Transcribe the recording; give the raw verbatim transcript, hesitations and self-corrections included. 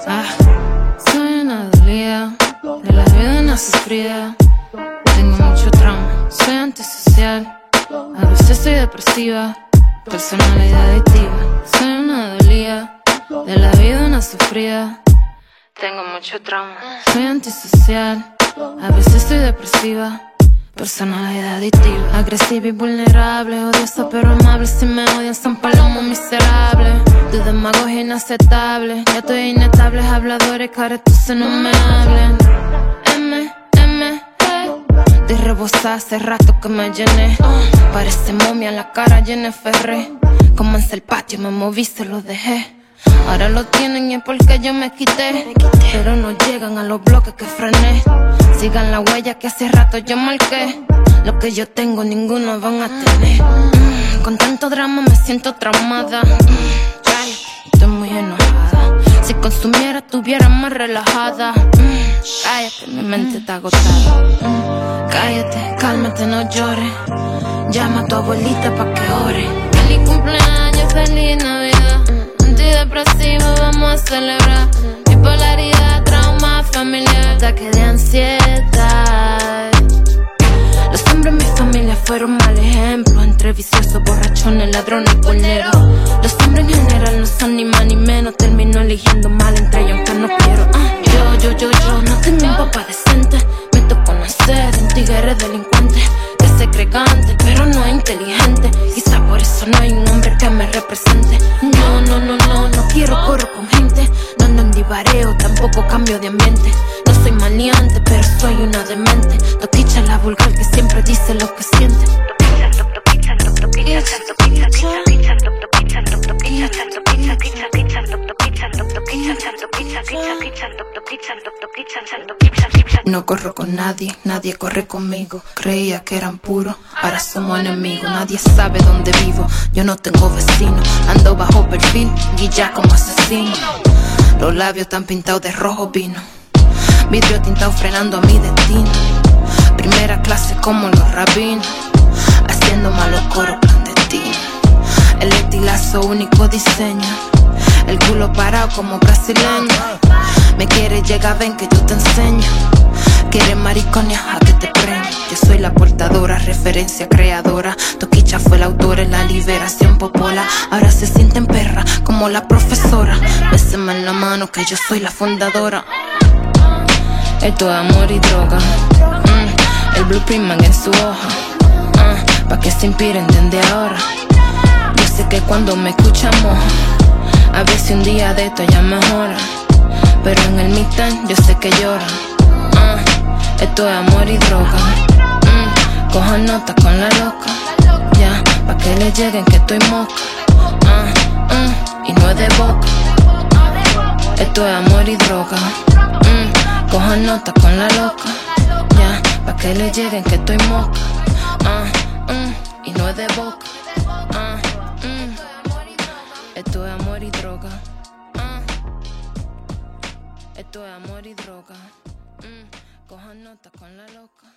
Ah, soy una dolida, de la vida una sufrida. Tengo mucho trauma, soy antisocial. A veces soy depresiva, personalidad adictiva. Soy una dolida, de la vida una sufrida. Tengo mucho trauma, soy antisocial. A veces soy depresiva, personalidad adictiva. Agresiva y vulnerable, odiosa pero amable. Si me odian son palomos miserables. De demagogia inaceptable, ya estoy inestable. Habladores caretos no me hablen. M, M, E. De rebosar hace rato que me llené. Parece momia la cara llena de ferré. Comencé el patio, me moví, se lo dejé. Ahora lo tienen y es porque yo me quité. Pero no llegan a los bloques que frené. Sigan la huella que hace rato yo marqué. Lo que yo tengo ninguno van a tener. mm, Con tanto drama me siento traumada. mm, Cállate, estoy muy enojada. Si consumiera estuviera más relajada. mm, Cállate, mi mente está agotada. mm, Cállate, cálmate, no llores. Llama a tu abuelita pa' que ore. Feliz cumpleaños, feliz Navidad. Antidepresivo, vamos a celebrar. Bipolaridad, trauma familiar, ataque de ansiedad. Los hombres en mi familia fueron mal ejemplo. Entre viciosos, borrachones, ladrones y cuerneros. Los hombres en general no son ni más ni menos. Termino eligiendo mal entre ellos aunque no quiero. uh, Yo, yo, yo, yo no tengo un papá decente. Me tocó nacer un tigre delincuente que se cree gante, pero no es inteligente. Quizá por eso no hay un hombre que me represente. No, no, no, no, no quiero corro con gente. No ando en divareo, tampoco cambio de ambiente. No soy maleante, pero soy una demente. Toquicha la vulgar que siempre dice lo que siente. No corro con nadie, nadie corre conmigo. Creía que eran puros, ahora somos enemigos. Nadie sabe dónde vivo, yo no tengo vecino. Ando bajo perfil, guilla como asesino. Los labios están pintados de rojo vino. Vidrio tintado frenando a mi destino. Primera clase como los rabinos, haciendo malos coros clandestinos. El estilazo único diseño, el culo parado como brasileño. Me quieres llegar, ven que yo te enseño. Quieres maricones, a que te prendo. Yo soy la portadora, referencia creadora. Toquicha fue la autora en la liberación popola. Ahora se sienten perra como la profesora. Béseme en la mano que yo soy la fundadora. Esto es amor y droga. mm, El blueprint man en su hoja. uh, Pa' que se inspiren desde ahora. Yo sé que cuando me escuchan moja. A ver si un día de esto ya mejora. Pero en el midtime yo sé que llora. uh, Esto es amor y droga. mm, Cojan nota con la loca. Ya, pa' que le lleguen que estoy moca. uh, uh, Y no es de boca. Esto es amor y droga. mm, Cojan nota con la loca. Ya, pa' que le lleguen que estoy moca. uh, uh, Y no es de boca. uh, uh, Esto es amor y droga. Esto es amor y droga. mm, Cojan nota con la loca.